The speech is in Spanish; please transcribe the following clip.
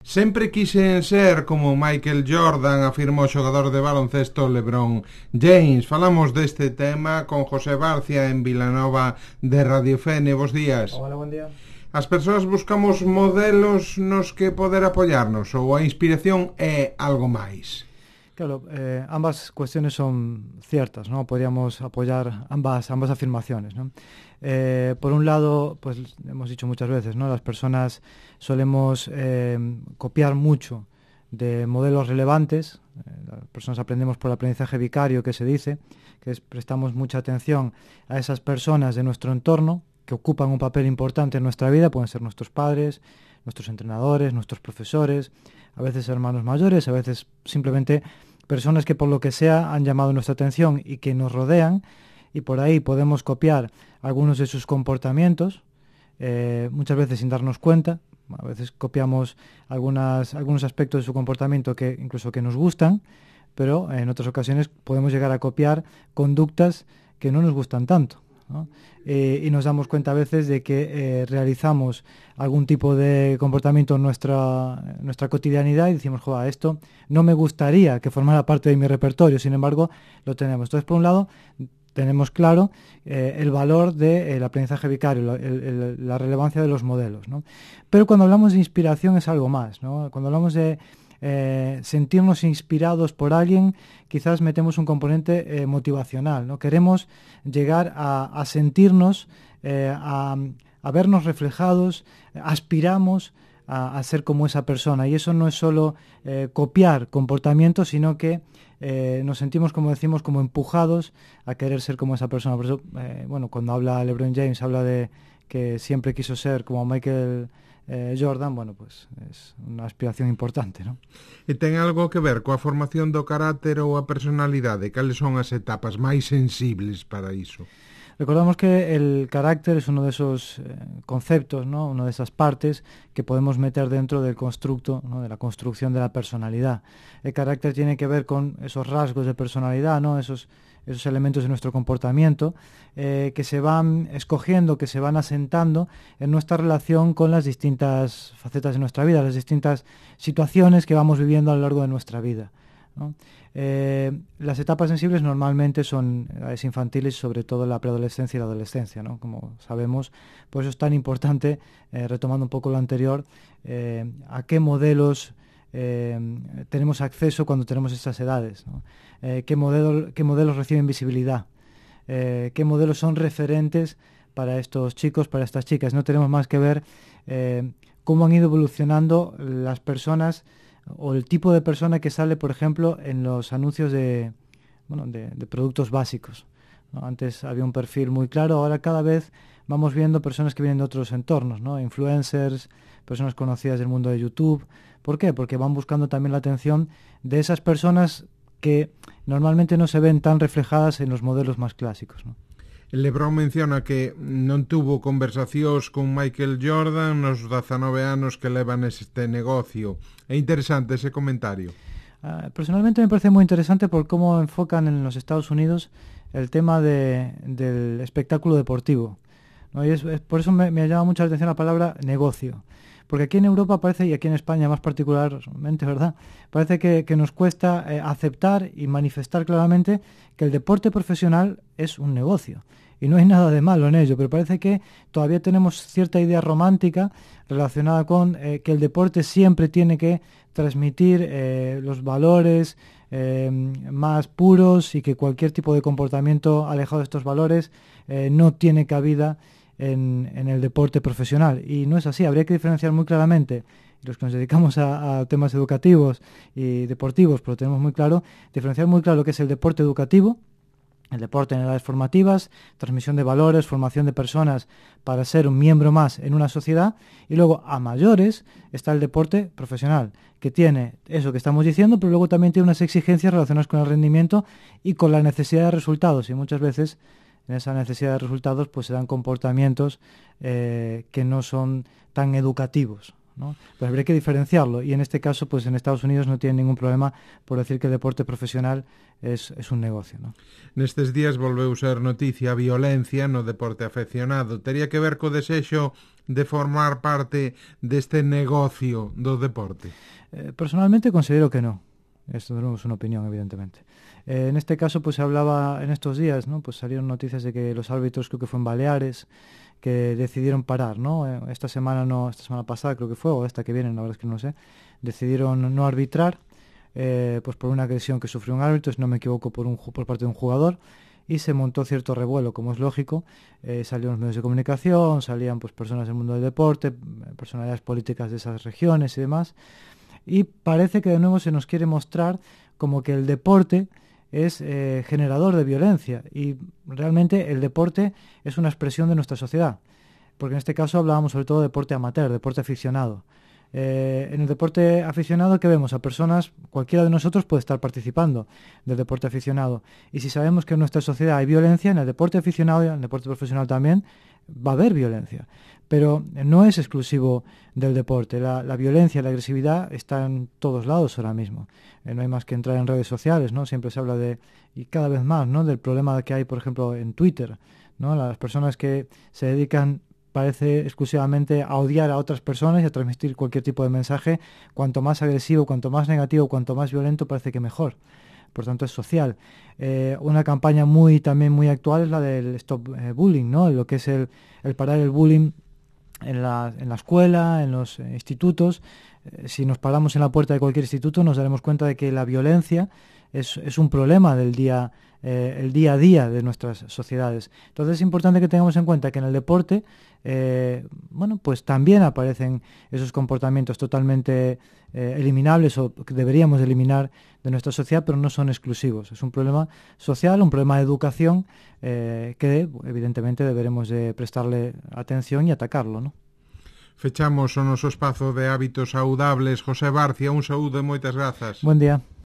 Sempre quixen ser como Michael Jordan, afirmou o xogador de baloncesto LeBron James. Falamos deste tema con José Barcia en Vilanova de Radio Fene. Bos días. Hola, buen día. As persoas buscamos modelos nos que poder apoiarnos, ou a inspiración é algo máis? Claro, ambas cuestiones son ciertas, ¿no? Podríamos apoyar ambas afirmaciones, ¿no? Por un lado, pues hemos dicho muchas veces, ¿no? Las personas solemos copiar mucho de modelos relevantes. Las personas aprendemos por el aprendizaje vicario, que se dice, que prestamos mucha atención a esas personas de nuestro entorno que ocupan un papel importante en nuestra vida. Pueden ser nuestros padres, nuestros entrenadores, nuestros profesores, a veces hermanos mayores, a veces simplemente personas que por lo que sea han llamado nuestra atención y que nos rodean, y por ahí podemos copiar algunos de sus comportamientos, muchas veces sin darnos cuenta. A veces copiamos algunos aspectos de su comportamiento que incluso que nos gustan, pero en otras ocasiones podemos llegar a copiar conductas que no nos gustan tanto, ¿no? Y nos damos cuenta a veces de que realizamos algún tipo de comportamiento en nuestra cotidianidad y decimos, joder, esto no me gustaría que formara parte de mi repertorio, sin embargo lo tenemos. Entonces, por un lado, tenemos claro el valor del aprendizaje vicario, la relevancia de los modelos, ¿no? Pero cuando hablamos de inspiración es algo más, ¿no? Cuando hablamos de sentirnos inspirados por alguien, quizás metemos un componente motivacional, ¿no? Queremos llegar a sentirnos, a vernos reflejados, aspiramos a ser como esa persona, y eso no es solo copiar comportamientos, sino que nos sentimos, como decimos, como empujados a querer ser como esa persona. Por eso, cuando habla LeBron James, habla de que siempre quiso ser como Michael Jordan, bueno, pues es unha aspiración importante, ¿no? E ten algo que ver coa formación do carácter ou a personalidade? Cales son as etapas máis sensibles para iso? Recordamos que el carácter es uno de esos conceptos, ¿no? Una de esas partes que podemos meter dentro del constructo, ¿no? De la construcción de la personalidad. El carácter tiene que ver con esos rasgos de personalidad, ¿no? Esos elementos de nuestro comportamiento que se van escogiendo, que se van asentando en nuestra relación con las distintas facetas de nuestra vida, las distintas situaciones que vamos viviendo a lo largo de nuestra vida, ¿no? Las etapas sensibles normalmente son edades infantiles, sobre todo la preadolescencia y la adolescencia, ¿no? Como sabemos, por eso es tan importante, retomando un poco lo anterior, a qué modelos tenemos acceso cuando tenemos estas edades, ¿no? ¿Qué modelos reciben visibilidad? ¿Qué modelos son referentes para estos chicos, para estas chicas? No tenemos más que ver cómo han ido evolucionando las personas o el tipo de persona que sale, por ejemplo, en los anuncios de productos básicos, ¿no? Antes había un perfil muy claro, ahora cada vez vamos viendo personas que vienen de otros entornos, ¿no? Influencers, personas conocidas del mundo de YouTube. ¿Por qué? Porque van buscando también la atención de esas personas que normalmente no se ven tan reflejadas en los modelos más clásicos, ¿no? LeBron menciona que non tuvo conversacións con Michael Jordan nos 19 anos que leva neste negocio. É interesante ese comentario. Personalmente me parece muy interesante por cómo enfocan en los Estados Unidos el tema del espectáculo deportivo, ¿no? Y por eso me llama mucho la atención la palabra negocio. Porque aquí en Europa parece, y aquí en España más particularmente, ¿verdad? Parece que nos cuesta aceptar y manifestar claramente que el deporte profesional es un negocio. Y no hay nada de malo en ello, pero parece que todavía tenemos cierta idea romántica relacionada con que el deporte siempre tiene que transmitir los valores más puros, y que cualquier tipo de comportamiento alejado de estos valores no tiene cabida en el deporte profesional. Y no es así. Habría que diferenciar muy claramente, los que nos dedicamos a temas educativos y deportivos, pero tenemos muy claro, diferenciar muy claro lo que es el deporte educativo, el deporte en edades formativas, transmisión de valores, formación de personas para ser un miembro más en una sociedad, y luego a mayores está el deporte profesional, que tiene eso que estamos diciendo, pero luego también tiene unas exigencias relacionadas con el rendimiento y con la necesidad de resultados, y muchas veces en esa necesidad de resultados pues se dan comportamientos que no son tan educativos, ¿no? Pero habría que diferenciarlo, y en este caso, pues en Estados Unidos no tienen ningún problema por decir que el deporte profesional es un negocio, ¿no? Nestes días volveu ser noticia a violencia no deporte afeccionado. Tería que ver co desexo de formar parte deste negocio do deporte? Personalmente considero que no. Esto de nuevo es una opinión, evidentemente. En este caso, pues se hablaba en estos días, ¿no? Pues salieron noticias de que los árbitros, creo que fue en Baleares, que decidieron parar, ¿no? Esta semana pasada creo que fue, o esta que viene, la verdad es que no sé, decidieron no arbitrar, pues por una agresión que sufrió un árbitro, si no me equivoco, por parte de un jugador, y se montó cierto revuelo, como es lógico. Salieron los medios de comunicación, salían pues personas del mundo del deporte, personalidades políticas de esas regiones y demás, y parece que de nuevo se nos quiere mostrar como que el deporte es generador de violencia, y realmente el deporte es una expresión de nuestra sociedad, porque en este caso hablábamos sobre todo de deporte amateur, deporte aficionado. En el deporte aficionado, ¿qué vemos? A personas, cualquiera de nosotros puede estar participando del deporte aficionado, y si sabemos que en nuestra sociedad hay violencia, en el deporte aficionado y en el deporte profesional también va a haber violencia, pero no es exclusivo del deporte. La violencia, la agresividad está en todos lados ahora mismo. No hay más que entrar en redes sociales, ¿no? Siempre se habla y cada vez más, ¿no? Del problema que hay, por ejemplo, en Twitter, ¿no? Las personas que se dedican, parece, exclusivamente a odiar a otras personas y a transmitir cualquier tipo de mensaje. Cuanto más agresivo, cuanto más negativo, cuanto más violento, parece que mejor. Por tanto, es social. Una campaña también muy actual es la del Stop Bullying, ¿no? Lo que es el parar el bullying en la escuela, en los institutos. Si nos paramos en la puerta de cualquier instituto, nos daremos cuenta de que la violencia es un problema del el día a día de nuestras sociedades. Entonces es importante que tengamos en cuenta que en el deporte, pues también aparecen esos comportamientos totalmente eliminables, o que deberíamos eliminar de nuestra sociedad, pero no son exclusivos. Es un problema social, un problema de educación, que evidentemente deberemos de prestarle atención y atacarlo, ¿no? Fechamos o noso espazo de hábitos saudables. José Barcia, un saúdo e moitas grazas. Buen día.